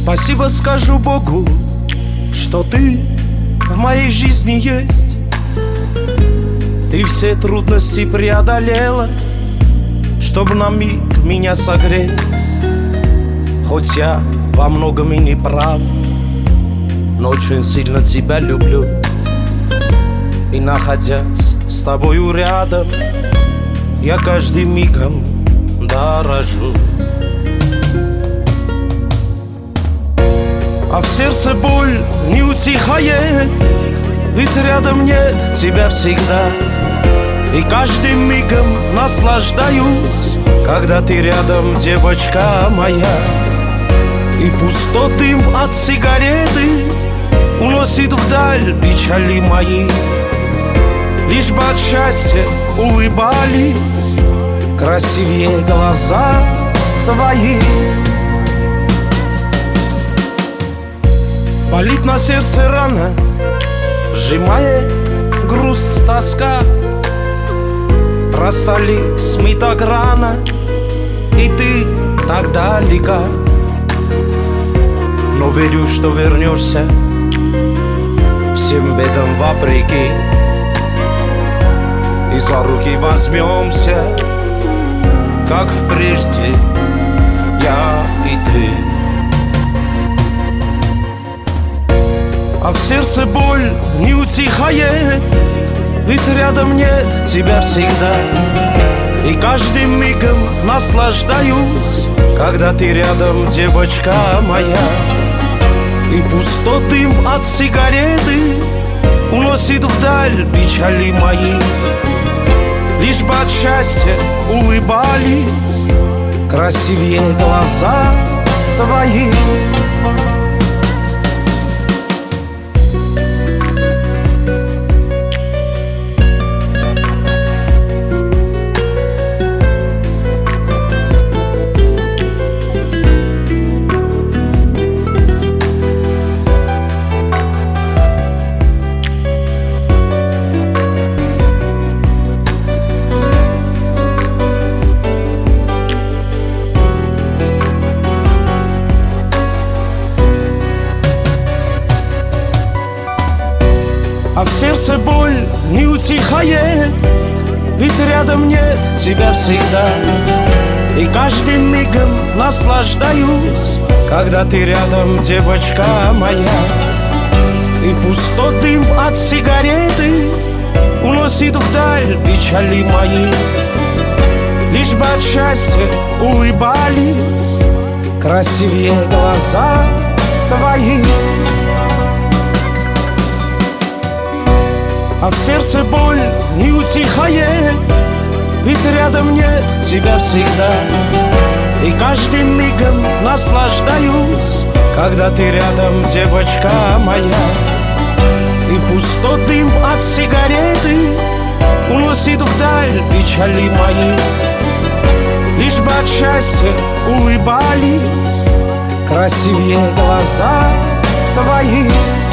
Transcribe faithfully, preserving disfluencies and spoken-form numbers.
Спасибо скажу Богу, что ты в моей жизни есть. Ты все трудности преодолела, чтоб на миг меня согреть. Хоть я во многом и не прав, но очень сильно тебя люблю. И находясь с тобою рядом, я каждым мигом дорожу. А в сердце боль не утихает, ведь рядом нет тебя всегда. И каждым мигом наслаждаюсь, когда ты рядом, девочка моя. И пустой дым от сигареты уносит вдаль печали мои. Лишь бы от счастья улыбались красивее глаза твои. Болит на сердце рана, сжимает грусть, тоска. Расстались мы так рано, и ты так далека. Но верю, что вернешься всем бедам вопреки. И за руки возьмемся, как в прежде, я и ты. А в сердце боль не утихает, ведь рядом нет тебя всегда. И каждым мигом наслаждаюсь, когда ты рядом, девочка моя. И пустой дым от сигареты уносит вдаль печали мои. Лишь бы от счастья улыбались красивее глаза твои. А в сердце боль не утихает, ведь рядом нет тебя всегда. И каждым мигом наслаждаюсь, когда ты рядом, девочка моя. И пустой дым от сигареты уносит вдаль печали мои. Лишь бы от счастья улыбались красивее глаза твои. А в сердце боль не утихает, ведь рядом нет тебя всегда. И каждым мигом наслаждаюсь, когда ты рядом, девочка моя. И пустой дым от сигареты уносит вдаль печали мои. Лишь бы от счастья улыбались красивее глаза твои.